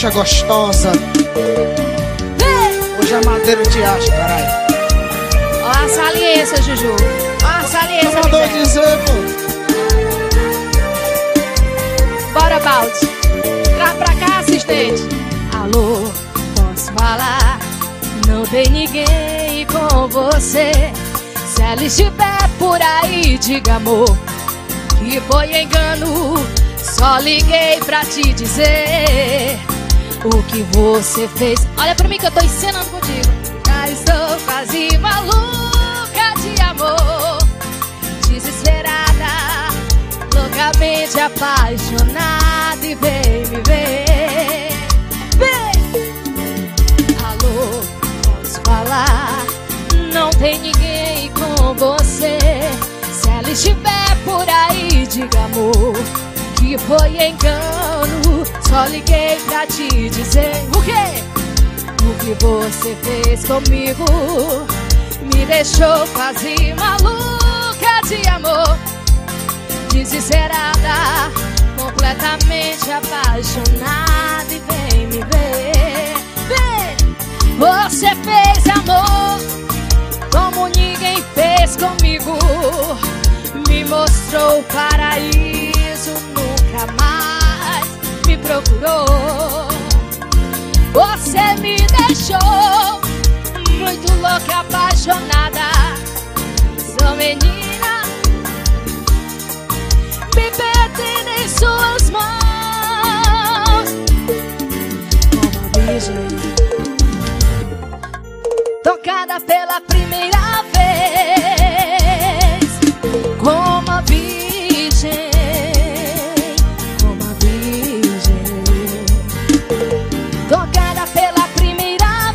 bicha gostosa. Hoje é madeira de acho, caralho. Ó a saliência, Juju. Ó a saliência, mandou dizer, pô. Bora, balde. Traz pra cá, assistente. Alô, posso falar? Não tem ninguém com você. Se ela estiver por aí, diga, amor, que foi engano. Só liguei pra te dizer o que você fez. Olha pra mim que eu tô encenando contigo. Já estou quase maluca de amor, desesperada, loucamente apaixonada. E vem me ver. Vem! Alô, posso falar? Não tem ninguém com você. Se ela estiver por aí, diga, amor, que foi engano. Só liguei pra te dizer o quê? O que você fez comigo me deixou quase maluca de amor, desesperada, completamente apaixonada. E vem me ver. Vem! Você fez amor como ninguém fez comigo. Me mostrou o paraíso, nunca mais me procurou. Você me deixou muito louca, apaixonada. Sou menina, me perdi em suas mãos. Como virgem, tocada pela primeira vez. Como a virgem, como a virgem, tocada pela primeira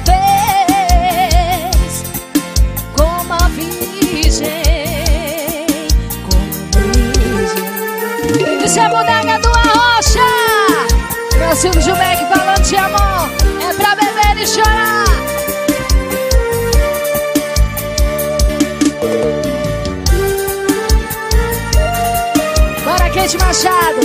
vez. Como a virgem, como a virgem. Isso é Bodega do Arrocha. Meu Silvio Gilbeck falando de amor. É pra beber e chorar. Kate Machado,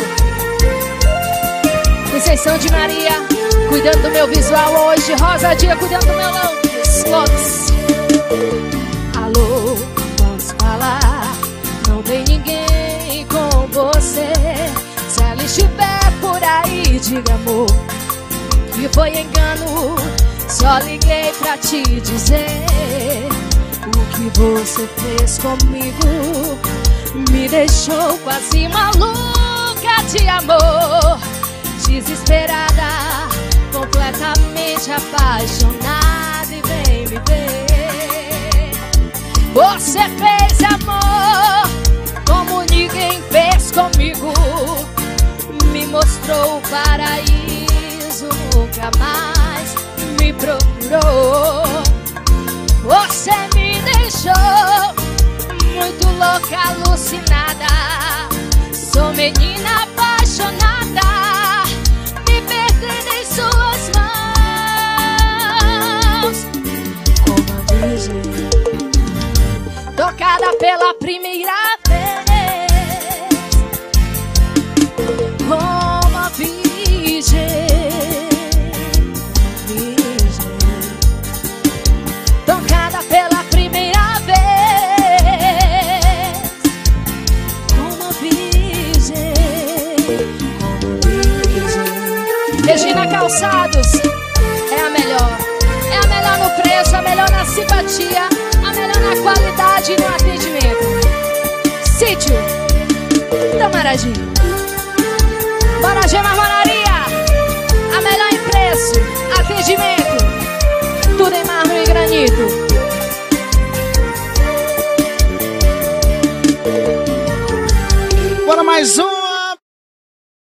Conceição de Maria, cuidando do meu visual hoje. Rosa Dia, cuidando do meu looks. Alô, posso falar? Não tem ninguém com você. Se ela estiver por aí, diga, amor, que foi engano. Só liguei pra te dizer o que você fez comigo. Me deixou quase maluca de amor, desesperada, completamente apaixonada. E vem me ver. Você fez amor como ninguém fez comigo. Me mostrou o paraíso, nunca mais me procurou. Você me deixou muito louca, alucinada. Sou menina apaixonada, me perdendo em suas mãos. Como a virgem, tocada pela primeira vez. Como a virgem, tocada pela primeira vez. Regina Calçados é a melhor. É a melhor no preço, a melhor na simpatia, a melhor na qualidade e no atendimento. Sítio Tamaragi, Maragê Marmoraria, a melhor em preço, atendimento, tudo em mármore e granito. Bora mais um.